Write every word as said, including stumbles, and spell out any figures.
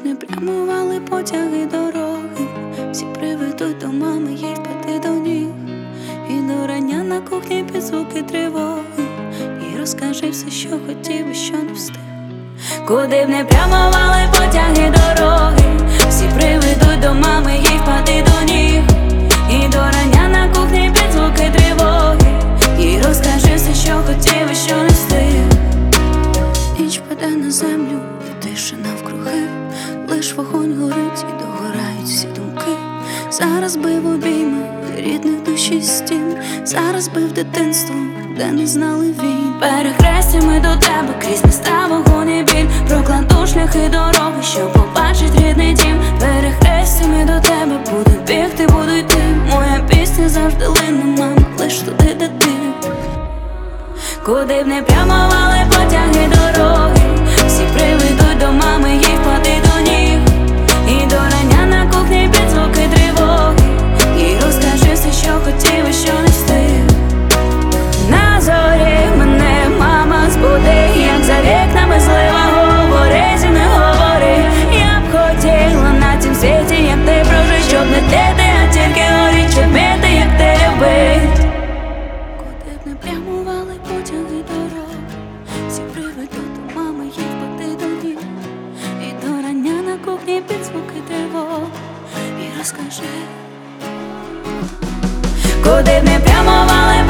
б не прямували потяги дороги, всі приведуть до мами, їй впади до ніг. І до рання на кухні під звуки тривоги, і розкажи все, що хотів і що не встиг. Куди б не прямували потяги дороги, всі приведуть до мами, їй впади до ніг. І до рання на кухні під звуки тривоги, і розкажи все, що хотів і що не встиг. Ніч паде на землю, і тиша навкруги, лиш вогонь горить і догорають всі думки. Зараз би в обійми рідних душі стін, зараз би в дитинство, де не знали війн. Перехрестями до тебе крізь міста вогонь і біль, прокладу шляхи дороги, щоб побачить рідний дім. Перехрестями до тебе буду бігти, буду йти, моя пісня завжди лине, мама, лиш туди, де ти. Куди б не прямували потяги дороги, всі приведуть до мами, їй впади до ніг. І до рання на кухні під звуки тривоги, і розкажи все, що хотів і що не встиг. На зорі мене мама збуди, як за вікнами злива, говори зі мною, говори. Я б хотіла на цім світі, як ти прожить, щоб не тити, а тільки горіть, щоб вміти, як ти любить. Куди б не прямували потяги дороги, всі приведуть до мами, їй впади до ніг. І до рання на кухні під звуки тривог, і розкажи. Куди б не прямували